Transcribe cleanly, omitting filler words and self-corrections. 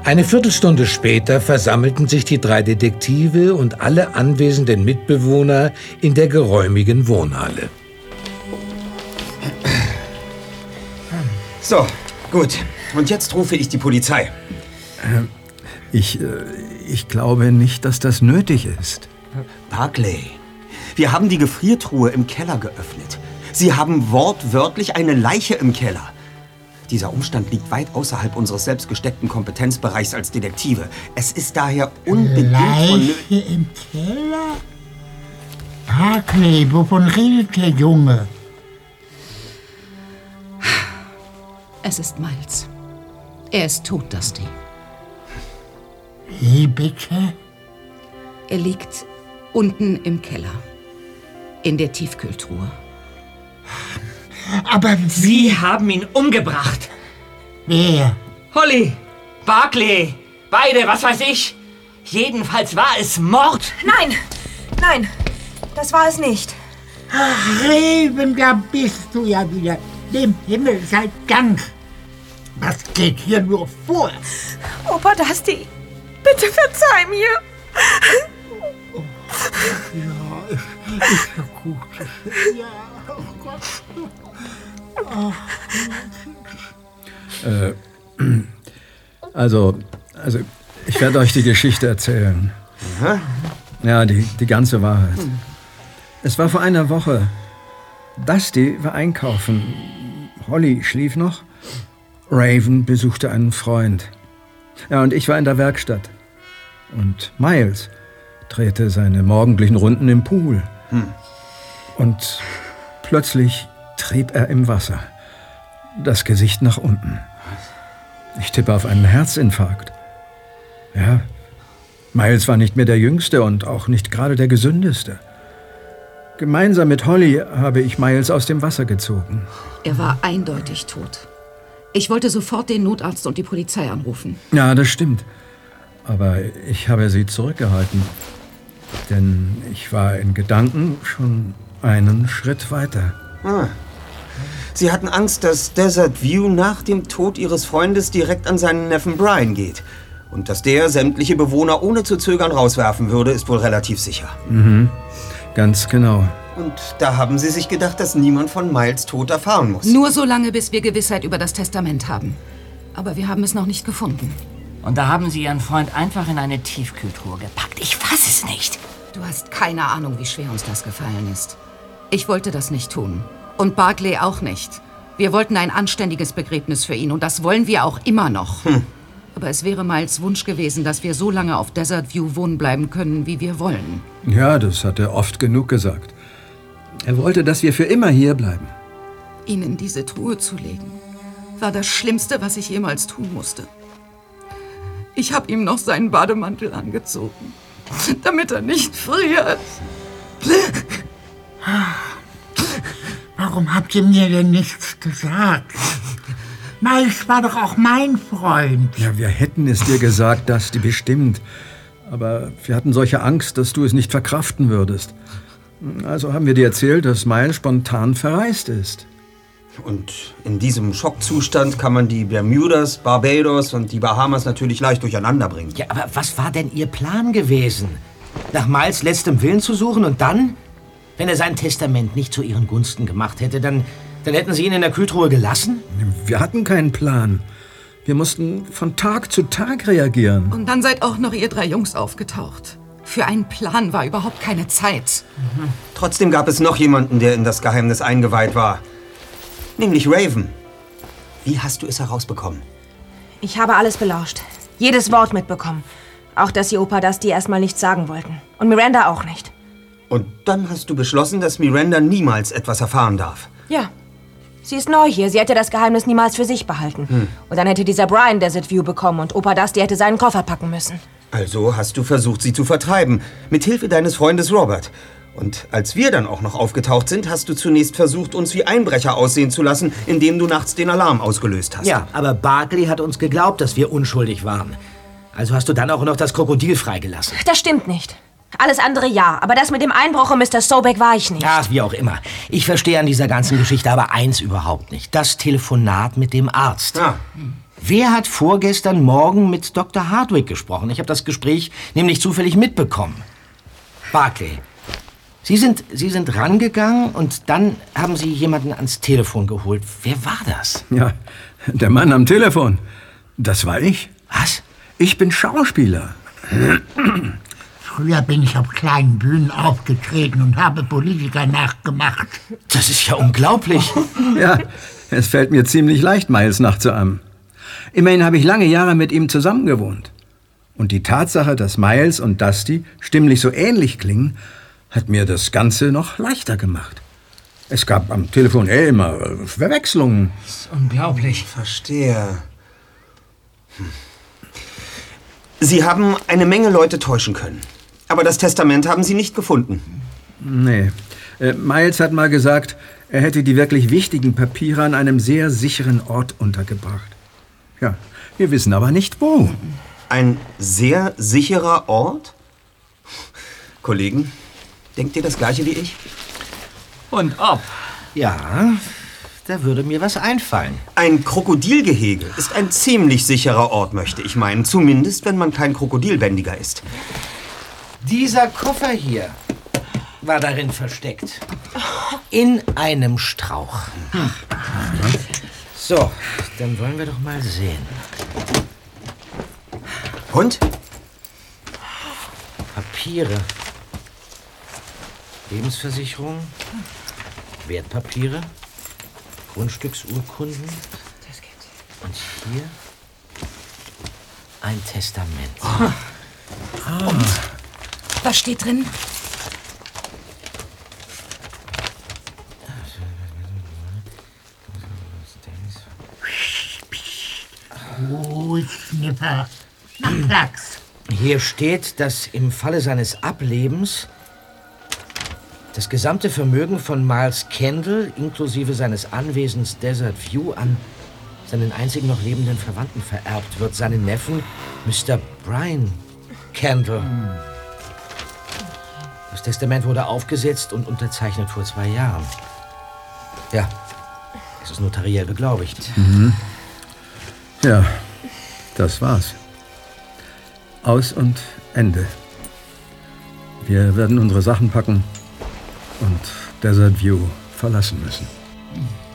Eine Viertelstunde später versammelten sich die 3 Detektive und alle anwesenden Mitbewohner in der geräumigen Wohnhalle. So, gut. Und jetzt rufe ich die Polizei. Ich glaube nicht, dass das nötig ist. Barclay, wir haben die Gefriertruhe im Keller geöffnet. Sie haben wortwörtlich eine Leiche im Keller. Dieser Umstand liegt weit außerhalb unseres selbstgesteckten Kompetenzbereichs als Detektive. Es ist daher unbedingt Leiche im Keller? Barclay, wovon redet der Junge? Es ist Miles. Er ist tot, Dusty. Wie bitte? Er liegt unten im Keller. In der Tiefkühltruhe. Aber Sie haben ihn umgebracht. Wer? Holly, Barclay, beide, was weiß ich. Jedenfalls war es Mord. Nein, das war es nicht. Ach, Raven, da bist du ja wieder. Dem Himmel sei Dank. Was geht hier nur vor? Opa Dusty, bitte verzeih mir. Ja, ist ja gut. Ja, oh Gott. Also, ich werde euch die Geschichte erzählen. Aha. Ja, die ganze Wahrheit. Es war vor einer Woche. Dusty war einkaufen. Holly schlief noch. Raven besuchte einen Freund. Ja, und ich war in der Werkstatt. Und Miles drehte seine morgendlichen Runden im Pool. Und plötzlich trieb er im Wasser. Das Gesicht nach unten. Ich tippe auf einen Herzinfarkt. Ja, Miles war nicht mehr der Jüngste und auch nicht gerade der Gesündeste. Gemeinsam mit Holly habe ich Miles aus dem Wasser gezogen. Er war eindeutig tot. Ich wollte sofort den Notarzt und die Polizei anrufen. Ja, das stimmt. Aber ich habe sie zurückgehalten. Denn ich war in Gedanken schon einen Schritt weiter. Sie hatten Angst, dass Desert View nach dem Tod ihres Freundes direkt an seinen Neffen Brian geht. Und dass der sämtliche Bewohner ohne zu zögern rauswerfen würde, ist wohl relativ sicher. Ganz genau. Und da haben Sie sich gedacht, dass niemand von Miles Tod erfahren muss. Nur so lange, bis wir Gewissheit über das Testament haben. Aber wir haben es noch nicht gefunden. Und da haben Sie Ihren Freund einfach in eine Tiefkühltruhe gepackt. Ich fass es nicht. Du hast keine Ahnung, wie schwer uns das gefallen ist. Ich wollte das nicht tun. Und Barclay auch nicht. Wir wollten ein anständiges Begräbnis für ihn und das wollen wir auch immer noch. Aber es wäre Miles Wunsch gewesen, dass wir so lange auf Desert View wohnen bleiben können, wie wir wollen. Ja, das hat er oft genug gesagt. Er wollte, dass wir für immer hier bleiben. Ihn in diese Truhe zu legen, war das Schlimmste, was ich jemals tun musste. Ich habe ihm noch seinen Bademantel angezogen, damit er nicht friert. Warum habt ihr mir denn nichts gesagt? Miles war doch auch mein Freund. Ja, wir hätten es dir gesagt, Dusty, bestimmt. Aber wir hatten solche Angst, dass du es nicht verkraften würdest. Also haben wir dir erzählt, dass Miles spontan verreist ist. Und in diesem Schockzustand kann man die Bermudas, Barbados und die Bahamas natürlich leicht durcheinander bringen. Ja, aber was war denn Ihr Plan gewesen? Nach Miles letztem Willen zu suchen und dann? Wenn er sein Testament nicht zu Ihren Gunsten gemacht hätte, dann hätten Sie ihn in der Kühltruhe gelassen? Wir hatten keinen Plan. Wir mussten von Tag zu Tag reagieren. Und dann seid auch noch ihr 3 Jungs aufgetaucht. Für einen Plan war überhaupt keine Zeit. Trotzdem gab es noch jemanden, der in das Geheimnis eingeweiht war. Nämlich Raven. Wie hast du es herausbekommen? Ich habe alles belauscht. Jedes Wort mitbekommen. Auch, dass Sie Opa Dusty erstmal nichts sagen wollten. Und Miranda auch nicht. Und dann hast du beschlossen, dass Miranda niemals etwas erfahren darf. Ja. Sie ist neu hier. Sie hätte das Geheimnis niemals für sich behalten. Und dann hätte dieser Brian Desert View bekommen und Opa Dusty hätte seinen Koffer packen müssen. Also hast du versucht, sie zu vertreiben. Mit Hilfe deines Freundes Robert. Und als wir dann auch noch aufgetaucht sind, hast du zunächst versucht, uns wie Einbrecher aussehen zu lassen, indem du nachts den Alarm ausgelöst hast. Ja, aber Barclay hat uns geglaubt, dass wir unschuldig waren. Also hast du dann auch noch das Krokodil freigelassen. Das stimmt nicht. Alles andere ja, aber das mit dem Einbruch und Mr. Sobeck war ich nicht. Ja, wie auch immer. Ich verstehe an dieser ganzen Geschichte aber eins überhaupt nicht. Das Telefonat mit dem Arzt. Ja. Wer hat vorgestern Morgen mit Dr. Hardwick gesprochen? Ich habe das Gespräch nämlich zufällig mitbekommen. Barclay, Sie sind rangegangen und dann haben Sie jemanden ans Telefon geholt. Wer war das? Ja, der Mann am Telefon. Das war ich. Was? Ich bin Schauspieler. Früher bin ich auf kleinen Bühnen aufgetreten und habe Politiker nachgemacht. Das ist ja unglaublich. Ja, es fällt mir ziemlich leicht, Miles nachzuahmen. Immerhin habe ich lange Jahre mit ihm zusammengewohnt. Und die Tatsache, dass Miles und Dusty stimmlich so ähnlich klingen, hat mir das Ganze noch leichter gemacht. Es gab am Telefon immer Verwechslungen. Das ist unglaublich. Verstehe. Sie haben eine Menge Leute täuschen können. Aber das Testament haben Sie nicht gefunden. Nee. Miles hat mal gesagt, er hätte die wirklich wichtigen Papiere an einem sehr sicheren Ort untergebracht. Ja, wir wissen aber nicht, wo. Ein sehr sicherer Ort? Kollegen, denkt ihr das Gleiche wie ich? Und ob? Ja, da würde mir was einfallen. Ein Krokodilgehege ist ein ziemlich sicherer Ort, möchte ich meinen. Zumindest, wenn man kein Krokodilbändiger ist. Dieser Koffer hier war darin versteckt. In einem Strauch. So, dann wollen wir doch mal sehen. Und? Papiere. Lebensversicherung. Wertpapiere. Grundstücksurkunden. Und hier ein Testament. Und? Was steht drin? Ruhig, Schnipper. Mach Platz. Hier steht, dass im Falle seines Ablebens das gesamte Vermögen von Miles Kendall inklusive seines Anwesens Desert View an seinen einzigen noch lebenden Verwandten vererbt wird, seinen Neffen Mr. Brian Kendall. Das Testament wurde aufgesetzt und unterzeichnet vor 2 Jahren. Ja, es ist notariell beglaubigt. Mhm. Ja, das war's. Aus und Ende. Wir werden unsere Sachen packen und Desert View verlassen müssen.